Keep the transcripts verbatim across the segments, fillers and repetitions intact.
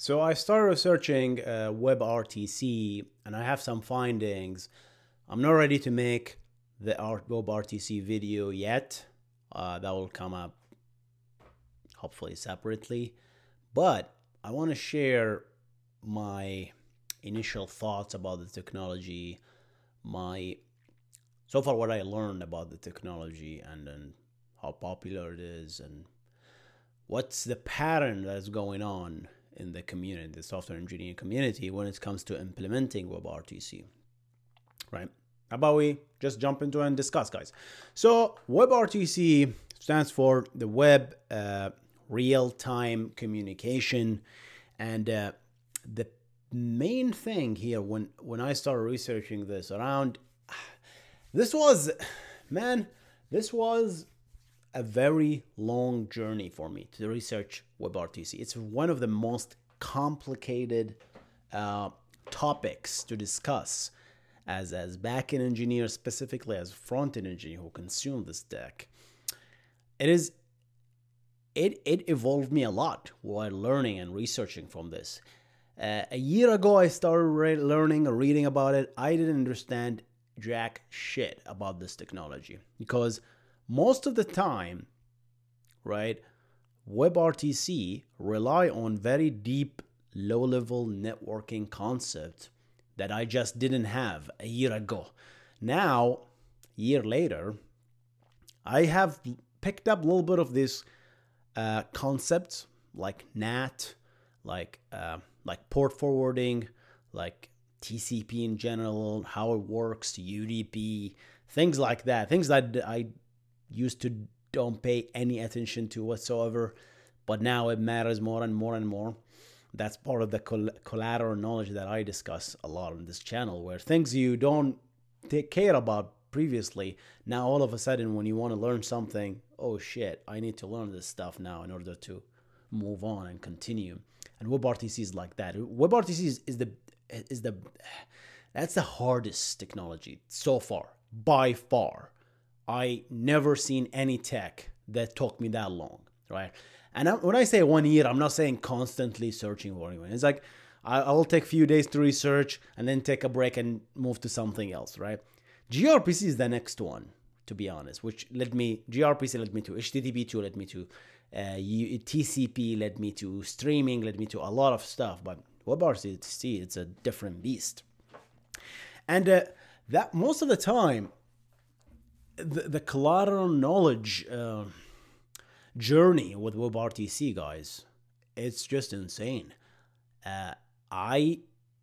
So I started researching uh, WebRTC, and I have some findings. I'm not ready to make the R- WebRTC video yet. Uh, that will come up hopefully separately. But I want to share my initial thoughts about the technology, my so far what I learned about the technology, and then how popular it is, and what's the pattern that's going on in the community, the software engineering community, when it comes to implementing WebRTC, right? How about we just jump into it and discuss, guys? So WebRTC stands for the Web uh, Real-Time Communication, and uh, the main thing here when when I started researching this around, this was, man, this was a very long journey for me to research WebRTC. It's one of the most complicated uh, topics to discuss as as backend engineer, specifically as front-end engineer who consume this tech. It is it it evolved me a lot while learning and researching from this. Uh, a year ago, I started re- learning or reading about it. I didn't understand jack shit about this technology because most of the time, right, WebRTC rely on very deep, low-level networking concept that I just didn't have a year ago. Now, a year later, I have picked up a little bit of this uh, concepts like N A T, like uh, like port forwarding, like T C P in general, how it works, U D P, things like that, things that I used to don't pay any attention to whatsoever, but now it matters more and more and more. That's part of the coll- collateral knowledge that I discuss a lot on this channel, where things you don't take care about previously, now all of a sudden when you want to learn something, oh shit, I need to learn this stuff now in order to move on and continue. And WebRTC is like that. WebRTC is, is the is the that's the hardest technology so far, by far. I never seen any tech that took me that long, right? And I, when I say one year, I'm not saying constantly searching for anyone. It's like I, I will take a few days to research and then take a break and move to something else, right? gRPC is the next one, to be honest, which led me, gRPC led me to H T T P two, led me to uh, T C P, led me to streaming, led me to a lot of stuff. But WebRTC, it's a different beast. And uh, that most of the time, the, the collateral knowledge uh, journey with WebRTC, guys, it's just insane. Uh, I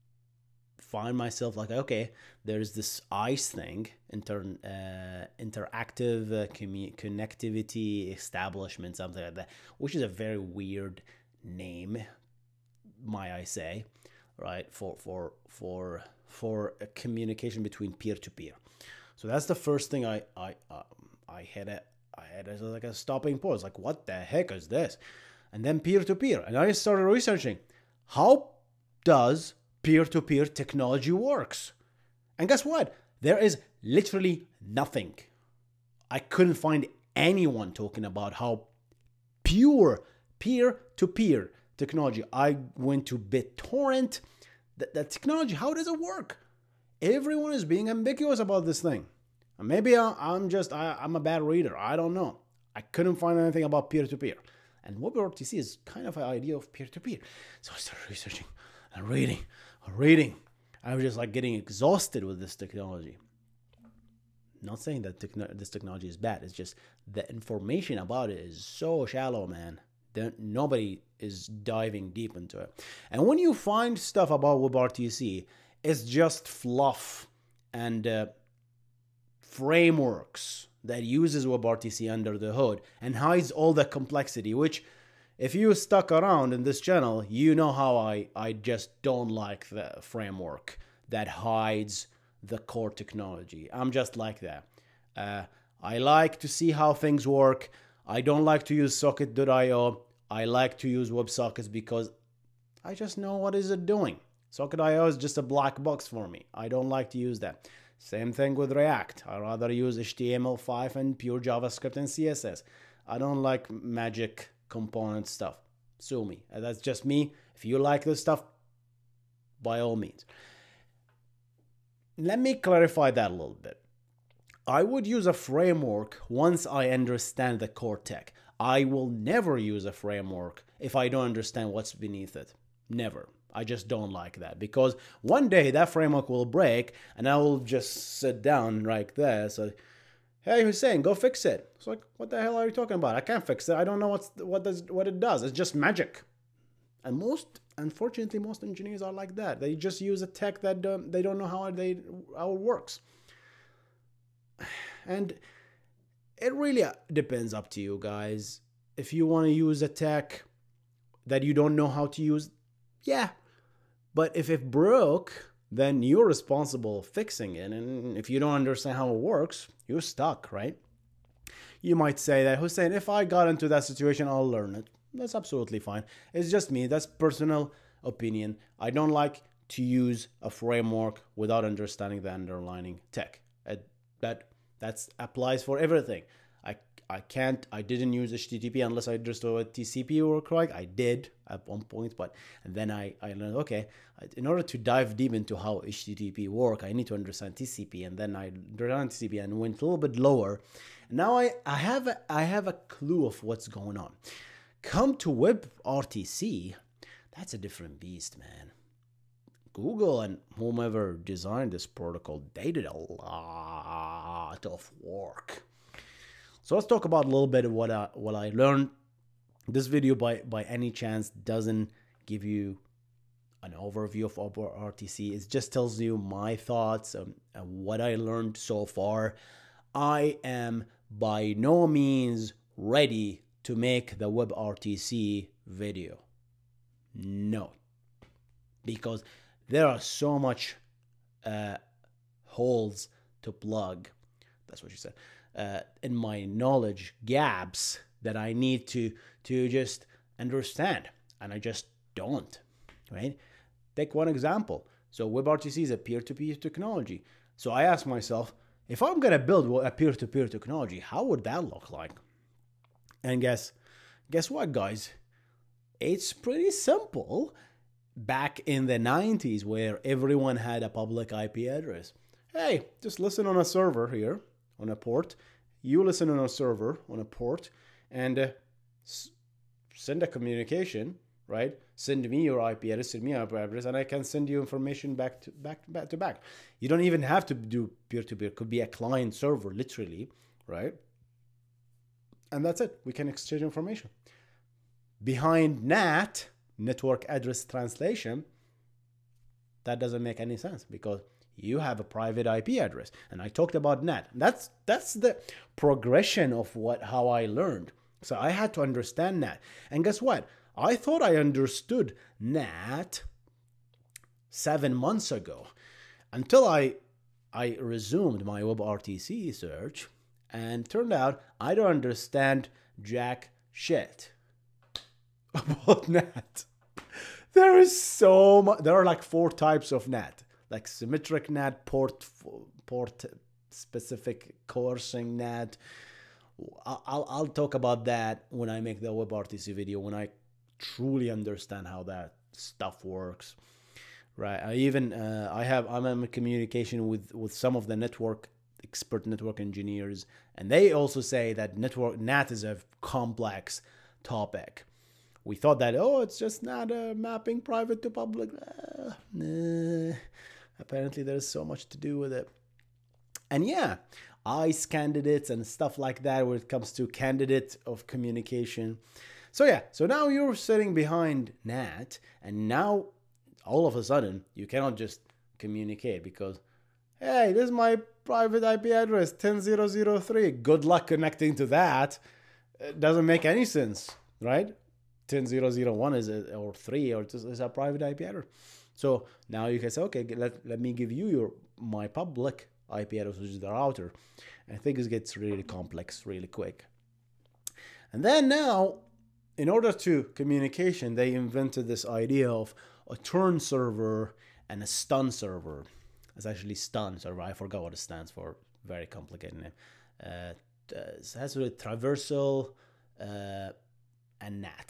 find myself like, okay, there's this ICE thing, inter, uh, interactive uh, commu- connectivity establishment, something like that, which is a very weird name, might I say, right? For for for for a communication between peer to peer. So that's the first thing I I um, I had a I had as like a stopping point. It's like, what the heck is this? And then peer to peer, and I started researching how does peer to peer technology works. And guess what? There is literally nothing. I couldn't find anyone talking about how pure peer to peer technology. I went to BitTorrent. That, that technology, how does it work? Everyone is being ambiguous about this thing. Maybe I'm just, I, I'm a bad reader. I don't know. I couldn't find anything about peer-to-peer. And WebRTC is kind of an idea of peer-to-peer. So I started researching and reading and reading. I was just like getting exhausted with this technology. Not saying that techno- this technology is bad. It's just the information about it is so shallow, man. There, nobody is diving deep into it. And when you find stuff about WebRTC, it's just fluff and uh, frameworks that uses WebRTC under the hood and hides all the complexity, which if you stuck around in this channel, you know how I, I just don't like the framework that hides the core technology. I'm just like that. Uh, I like to see how things work. I don't like to use socket dot io. I like to use WebSockets because I just know what is it doing. socket dot io is just a black box for me. I don't like to use that. Same thing with React. I rather use H T M L five and pure JavaScript and C S S. I don't like magic component stuff. Sue me. Uh, That's just me. If you like this stuff, by all means. Let me clarify that a little bit. I would use a framework once I understand the core tech. I will never use a framework if I don't understand what's beneath it. Never. I just don't like that, because one day that framework will break and I will just sit down like this. Like, hey, Hussein, go fix it. It's like, what the hell are you talking about? I can't fix it. I don't know what's what does what it does. It's just magic. And most, unfortunately, most engineers are like that. They just use a tech that don't, they don't know how they how it works. And it really depends up to you guys. If you want to use a tech that you don't know how to use, yeah. But if it broke, then you're responsible for fixing it. And if you don't understand how it works, you're stuck, right? You might say that, Hussein, if I got into that situation, I'll learn it. That's absolutely fine. It's just me. That's personal opinion. I don't like to use a framework without understanding the underlying tech. It, that that's applies for everything. I I can't, I didn't use H T T P unless I understood what T C P worked right. I did at one point, but and then I, I learned, okay, in order to dive deep into how H T T P work, I need to understand T C P. And then I learned T C P and went a little bit lower. Now I, I have a, I have a clue of what's going on. Come to WebRTC, that's a different beast, man. Google and whomever designed this protocol, they did a lot of work. So let's talk about a little bit of what I, what I learned. This video, by, by any chance, doesn't give you an overview of WebRTC. It just tells you my thoughts and, and what I learned so far. I am by no means ready to make the WebRTC video. No. Because there are so much uh, holes to plug. That's what you said. Uh, in my knowledge gaps that I need to to just understand, and I just don't, right? Take one example. So WebRTC is a peer-to-peer technology. So I ask myself, if I'm gonna build a peer-to-peer technology, how would that look like? And guess, guess what, guys? It's pretty simple. Back in the nineties, where everyone had a public I P address, hey, just listen on a server here, on a port. You listen on a server on a port, and uh, s- send a communication, right? Send me your I P address, send me your I P address, and I can send you information back to back to back to back. You don't even have to do peer-to-peer. It could be a client server, literally, right? And that's it. We can exchange information. Behind N A T, network address translation, that doesn't make any sense, because you have a private I P address, and I talked about N A T. That's that's the progression of what how I learned. So I had to understand N A T, and guess what? I thought I understood N A T seven months ago, until I I resumed my WebRTC search, and turned out I don't understand jack shit about N A T. There is so much. There are like four types of N A T. Like symmetric N A T, port port specific coercing N A T. I'll I'll talk about that when I make the WebRTC video, when I truly understand how that stuff works. Right. I even uh, I have I'm in communication with with some of the network expert network engineers, and they also say that network N A T is a complex topic. We thought that, oh, it's just not a mapping private to public. Uh, nah. Apparently, there's so much to do with it. And yeah, I C E candidates and stuff like that when it comes to candidate of communication. So yeah, so now you're sitting behind N A T, and now all of a sudden you cannot just communicate because, hey, this is my private I P address, ten dot zero dot three. Good luck connecting to that. It doesn't make any sense, right? ten dot zero dot zero dot one is a, or three or is a private I P address. So now you can say, okay, let, let me give you your my public I P address, which is the router. And things gets really complex really quick. And then now, in order to communication, they invented this idea of a turn server and a stun server. It's actually stun server. I forgot what it stands for. Very complicated name. Uh, it has to do with traversal uh, and N A T.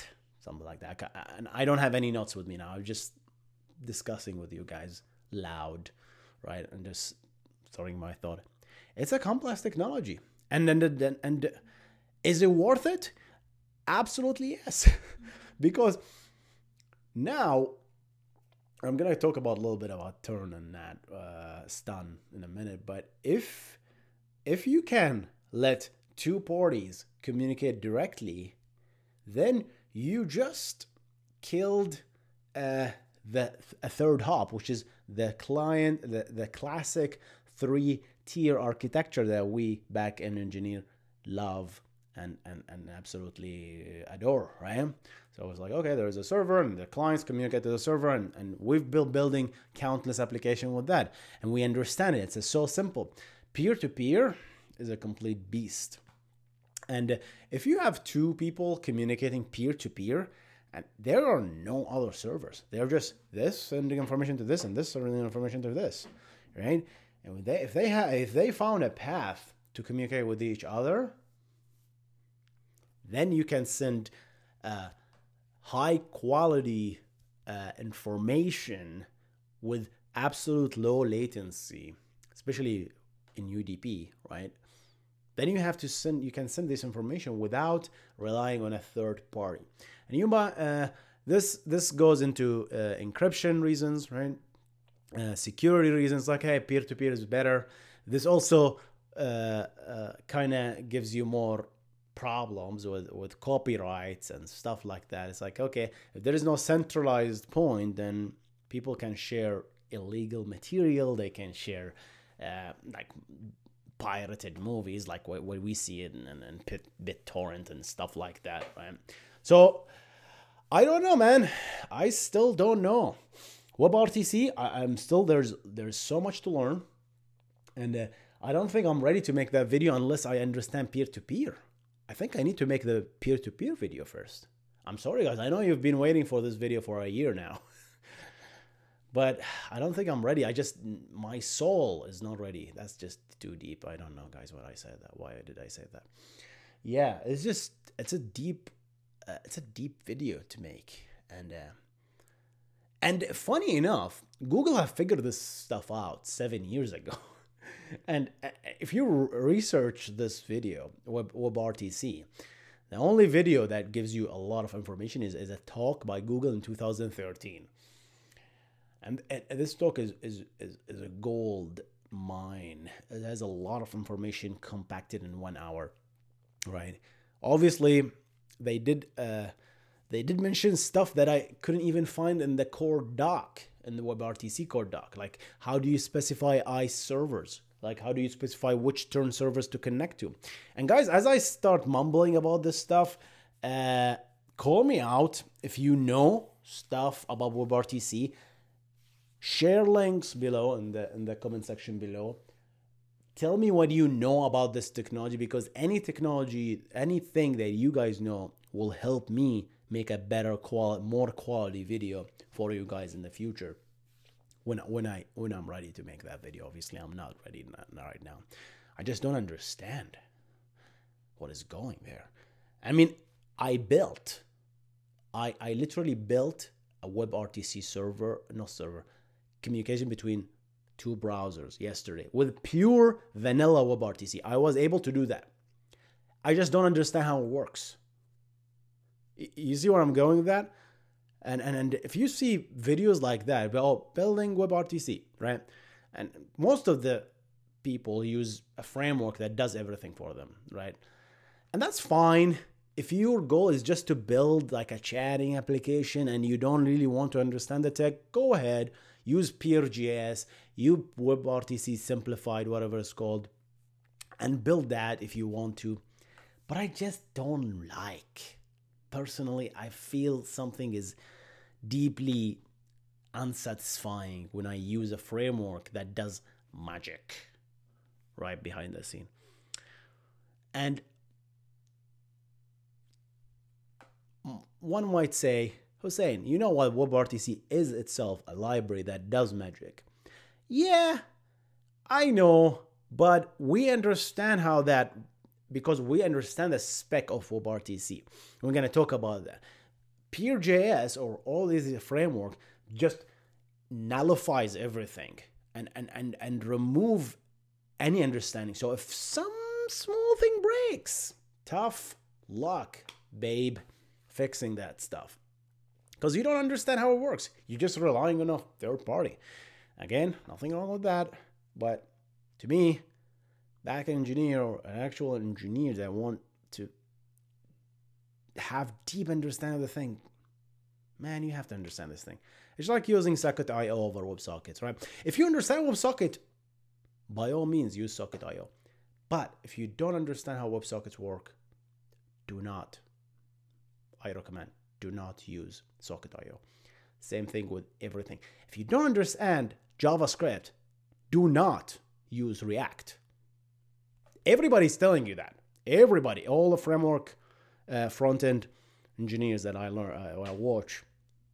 something like that. And I don't have any notes with me now. I'm just discussing with you guys loud, right? And just throwing my thought. It's a complex technology. And then, and, and is it worth it? Absolutely yes. Because now I'm going to talk about a little bit about turn and that uh, stun in a minute. But if if you can let two parties communicate directly, then you just killed uh, the a third hop, which is the client, the, the classic three-tier architecture that we back-end engineer love and, and, and absolutely adore, right? So it's like, okay, there's a server and the clients communicate to the server, and, and we've built building countless applications with that. And we understand it. It's so simple. Peer-to-peer is a complete beast. And if you have two people communicating peer-to-peer, and there are no other servers, they're just this sending information to this and this sending information to this, right? And they, if they have, if they found a path to communicate with each other, then you can send uh, high quality uh, information with absolute low latency, especially in U D P, right? Then you have to send, you can send this information without relying on a third party. And you, uh, this this goes into uh, encryption reasons, right? Uh, security reasons, like, hey, peer-to-peer is better. This also uh, uh, kind of gives you more problems with, with copyrights and stuff like that. It's like, okay, if there is no centralized point, then people can share illegal material. They can share uh, like pirated movies, like what, what we see in, in, in BitTorrent and stuff like that, right? So I don't know, man. I still don't know. WebRTC, I, I'm still, there's there's so much to learn. And uh, I don't think I'm ready to make that video unless I understand peer-to-peer. I think I need to make the peer-to-peer video first. I'm sorry, guys. I know you've been waiting for this video for a year now. But I don't think I'm ready. I just, my soul is not ready. That's just too deep. I don't know, guys, what I said that. Why did I say that? Yeah, it's just, it's a deep, uh, it's a deep video to make. And, uh, and funny enough, Google have figured this stuff out seven years ago. And if you research this video, Web, WebRTC, the only video that gives you a lot of information is, is a talk by Google in two thousand thirteen. And, and this talk is, is, is, is a gold mine. It has a lot of information compacted in one hour, right? Obviously, they did uh, they did mention stuff that I couldn't even find in the core doc, in the WebRTC core doc. Like, how do you specify I servers? Like, how do you specify which turn servers to connect to? And guys, as I start mumbling about this stuff, uh, call me out if you know stuff about WebRTC. Share links below in the in the comment section below. Tell me what you know about this technology, because any technology, anything that you guys know will help me make a better quality, more quality video for you guys in the future. When when I when I'm ready to make that video, obviously I'm not ready right now. I just don't understand what is going there. I mean, I built, I I literally built a WebRTC server, no server. communication between two browsers yesterday with pure vanilla WebRTC. I was able to do that. I just don't understand how it works. You see where I'm going with that? And and, and if you see videos like that, well, building WebRTC, right? And most of the people use a framework that does everything for them, right? And that's fine. If your goal is just to build like a chatting application and you don't really want to understand the tech, go ahead. Use Peer.js, use WebRTC simplified, whatever it's called, and build that if you want to. But I just don't like. Personally, I feel something is deeply unsatisfying when I use a framework that does magic right behind the scene. And one might say, Hussein, you know what WebRTC is itself, a library that does magic. Yeah, I know, but we understand how that, because we understand the spec of WebRTC. We're going to talk about that. Peer.js or all these framework just nullifies everything and, and, and, and remove any understanding. So if some small thing breaks, tough luck, babe, fixing that stuff. Because you don't understand how it works. You're just relying on a third party. Again, nothing wrong with that. But to me, back engineer or an actual engineer that want to have deep understanding of the thing, man, you have to understand this thing. It's like using Socket dot I O over WebSockets, right? If you understand WebSocket, by all means, use Socket dot I O. But if you don't understand how WebSockets work, do not, I recommend, do not use Socket dot I O. Same thing with everything. If you don't understand JavaScript, do not use React. Everybody's telling you that. Everybody, all the framework uh, front-end engineers that I learn, uh, I watch,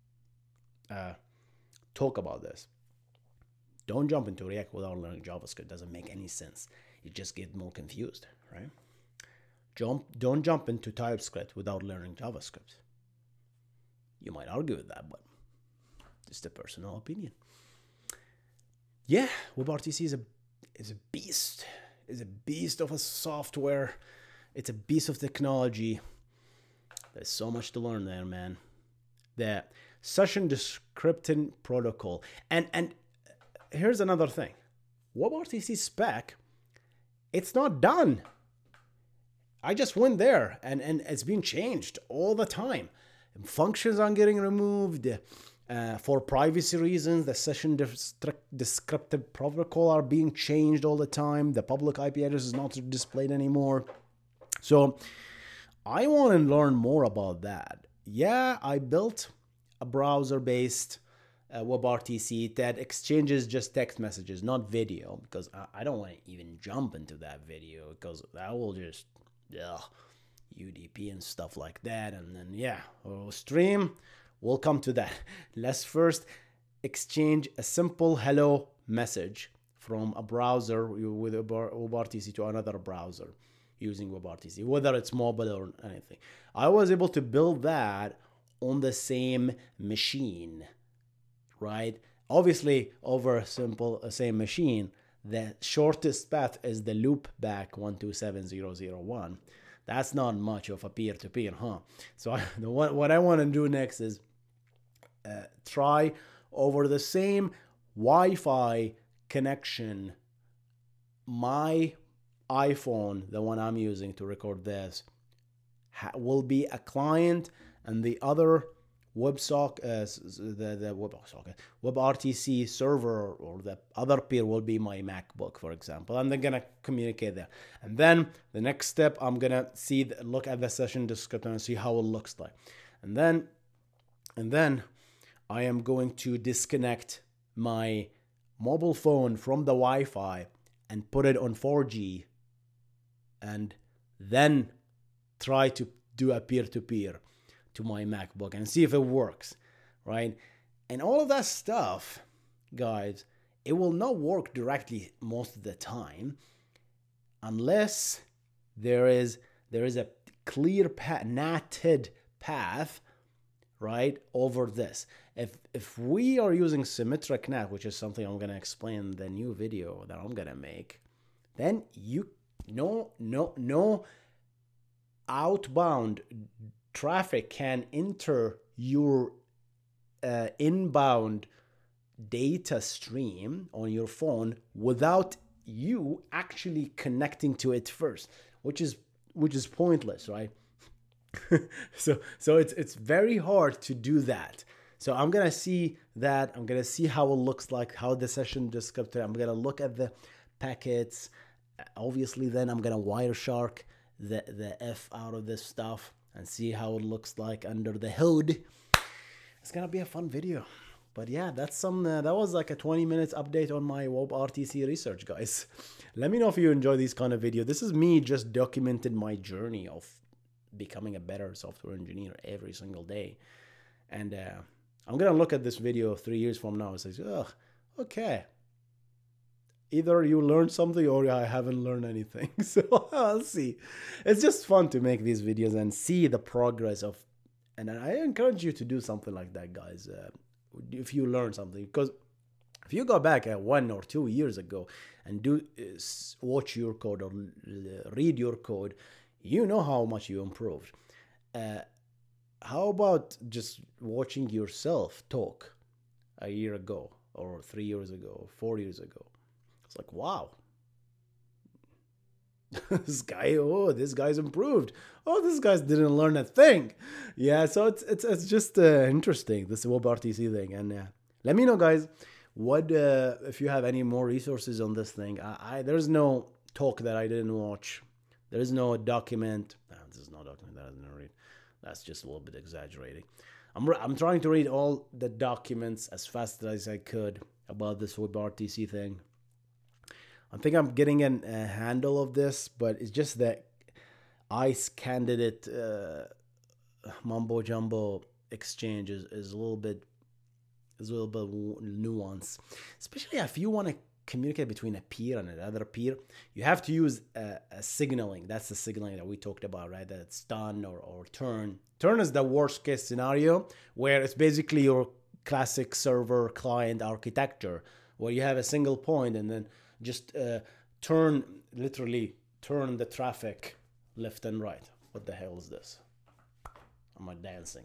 uh, talk about this. Don't jump into React without learning JavaScript. It doesn't make any sense. You just get more confused, right? Jump, don't jump into TypeScript without learning JavaScript. You might argue with that, but just a personal opinion. Yeah, WebRTC is a is a beast. Is a beast of a software. It's a beast of technology. There's so much to learn there, man. The session descripting protocol. And and here's another thing. WebRTC spec, it's not done. I just went there and, and it's been changed all the time. Functions are getting removed. Uh, for privacy reasons, the session descriptive protocol are being changed all the time. The public I P address is not displayed anymore. So I want to learn more about that. Yeah, I built a browser-based uh, WebRTC that exchanges just text messages, not video, because I, I don't want to even jump into that video because that will just, ugh, U D P and stuff like that. And then, yeah, we'll stream. We'll come to that. Let's first exchange a simple hello message from a browser with WebRTC to another browser using WebRTC, whether it's mobile or anything. I was able to build that on the same machine, right? Obviously, over a simple uh, same machine, the shortest path is the loopback one two seven zero zero one. That's not much of a peer-to-peer, huh? So I, the, what, what I want to do next is uh, try over the same Wi-Fi connection, my iPhone, the one I'm using to record this, ha- will be a client, and the other WebSock, uh, the the WebSocket, WebRTC server or the other peer will be my MacBook, for example. And they're gonna communicate there. And then the next step, I'm gonna see, the, look at the session descriptor and see how it looks like. And then, and then I am going to disconnect my mobile phone from the Wi-Fi and put it on four G, and then try to do a peer-to-peer to my MacBook and see if it works, right? And all of that stuff, guys, it will not work directly most of the time unless there is there is a clear path, natted path, right, over this. If if we are using symmetric N A T, which is something I'm going to explain in the new video that I'm going to make, then you no no no outbound traffic can enter your uh, inbound data stream on your phone without you actually connecting to it first, which is which is pointless, right? so so it's it's very hard to do that. So I'm gonna see that. I'm gonna see how it looks like, how the session descriptor. I'm gonna look at the packets. Obviously, then I'm gonna Wireshark the the F out of this stuff and see how it looks like under the hood. It's gonna be a fun video. But yeah, that's some. Uh, that was like a twenty minutes update on my WebRTC research, guys. Let me know if you enjoy these kind of videos. This is me just documenting my journey of becoming a better software engineer every single day. And uh, I'm gonna look at this video three years from now and say, "Oh, okay. Either you learned something or I haven't learned anything." So I'll see. It's just fun to make these videos and see the progress of And I encourage you to do something like that, guys. Uh, if you learn something, because if you go back at one or two years ago and do uh, watch your code or uh, read your code, you know how much you improved. Uh, how about just watching yourself talk a year ago or three years ago, or four years ago? It's like, wow, this guy, oh, this guy's improved. Oh, this guy's didn't learn a thing. Yeah, so it's it's it's just uh, interesting, this WebRTC thing. And uh, let me know, guys, what uh, if you have any more resources on this thing. I, I there's no talk that I didn't watch. There is no document. No, this is no document that I didn't read. That's just a little bit exaggerating. I'm re- I'm trying to read all the documents as fast as I could about this WebRTC thing. I think I'm getting an, a handle of this, but it's just that ICE candidate uh, mumbo jumbo exchange is, is a little bit is a little bit nuanced, especially if you want to communicate between a peer and another peer. You have to use a, a signaling. That's the signaling that we talked about, right? That it's done or, or turn. Turn is the worst case scenario, where it's basically your classic server client architecture, where you have a single point and then just uh, turn, literally turn the traffic left and right. What the hell is this? Am I dancing?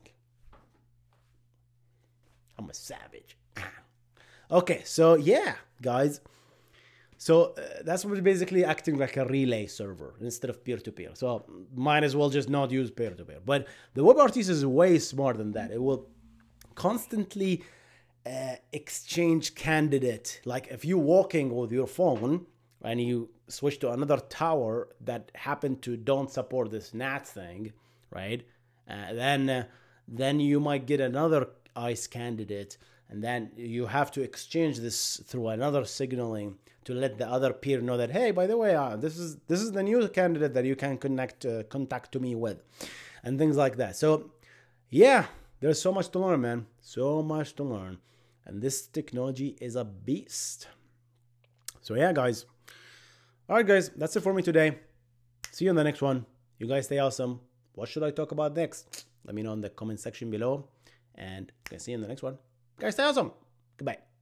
I'm a savage. Okay, so yeah, guys. So uh, that's what basically acting like a relay server instead of peer-to-peer. So might as well just not use peer-to-peer. But the WebRTC is way smarter than that. It will constantly uh, exchange candidate. Like if you're walking with your phone and you switch to another tower that happen to don't support this N A T thing, right? Uh, then uh, then you might get another ICE candidate, and then you have to exchange this through another signaling to let the other peer know that, hey, by the way, uh, this is this is the new candidate that you can connect uh, contact to me with, and things like that. So yeah, there's so much to learn, man. So much to learn. And this technology is a beast. So yeah, guys. All right, guys, that's it for me today. See you in the next one. You guys stay awesome. What should I talk about next? Let me know in the comment section below. And I'll see you in the next one. Guys, stay awesome. Goodbye.